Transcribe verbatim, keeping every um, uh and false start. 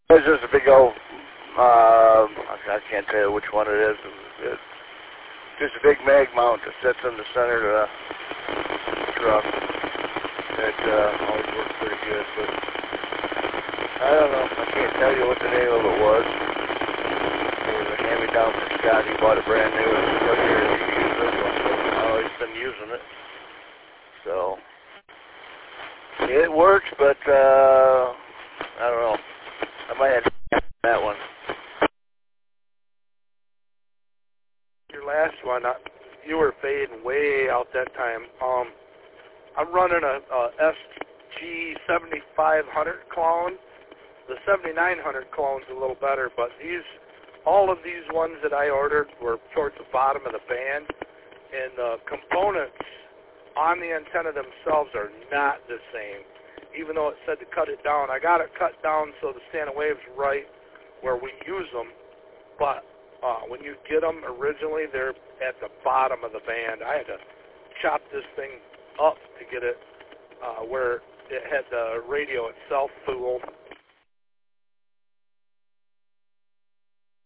It's just a big old, uh, I can't tell you which one it is. It's just a big mag mount that sits in the center of the truck. It uh, always works pretty good, but I don't know. I can't tell you what the name of it was. It was a hand-me-down from Scott. He bought a brand new one. He said, "Here, you can use this one." So I've always been using it. So it works, but uh, I don't know. I might have to have that one. Your last one, uh, you were fading way out that time. Um, I'm running a, a S G seventy-five hundred clone. The seventy-nine hundred clone's a little better, but these, all of these ones that I ordered were towards the bottom of the band, and the components on the antenna themselves are not the same. Even though it said to cut it down, I got it cut down so the standard wave's right where we use them, but uh, when you get them originally, they're at the bottom of the band. I had to chop this thing up to get it uh, where it had the radio itself fooled,